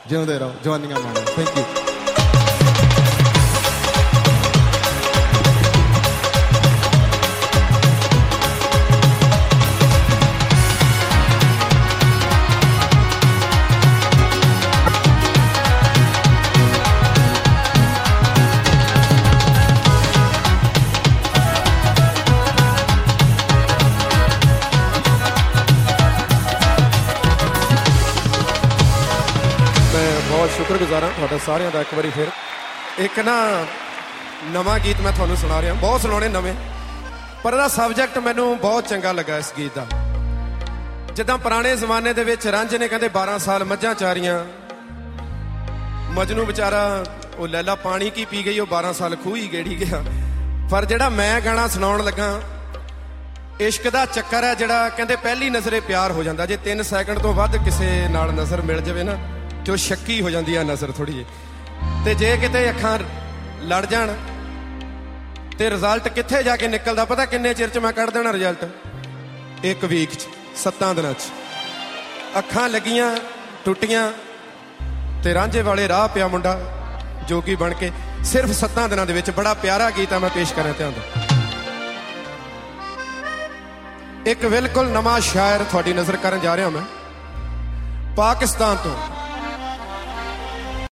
ਜਿਉਂਦੇ ਰਹੋ, ਜਵਾਨੀਆਂ ਮਾਣੋ। Thank you. बहुत शुक्रगुजार हाँ तुहाडा सारिਆਂ ਦਾ। एक बारी फिर एक ना नवा गीत मैं तुहानू सुना रहा, बहुत सुनाने नवे, पर इहदा सबजैक्ट मैनू बहुत चंगा लगा इस गीत का। जिद्दां पुराने जमाने दे विच रांझे ने कहंदे 12 साल मझां चारियां, मजनू बेचारा वो लैला पानी की पी गई, वो 12 साल खूह ही गेड़ी गया। पर जिहड़ा मैं गाना सुनाउण लगा, इश्क दा चक्कर है जिहड़ा कहंदे पहली नज़रे प्यार हो जांदा। जे 3 सैकंड तो वध किसे नाल नज़र मिल जावे ना तो शक्की हो जाती है नज़र थोड़ी जी। तो जे किते अखां लड़ जाण तो रिजल्ट कित्थे जाके निकलदा पता किन्ने चिर च मैं कढ़ देना रिजल्ट? 1 वीक च, 7 दिनां च। अखां लगियां टुटियां ते रांझे वाले राह पिया मुंडा जोगी बन के। सिर्फ 7 दिनां दे विच बड़ा प्यारा गीत आ, मैं पेश करां ध्यान दे। एक बिल्कुल नवां शायर थोड़ी नज़र करन जा रहा मैं, पाकिस्तान तो।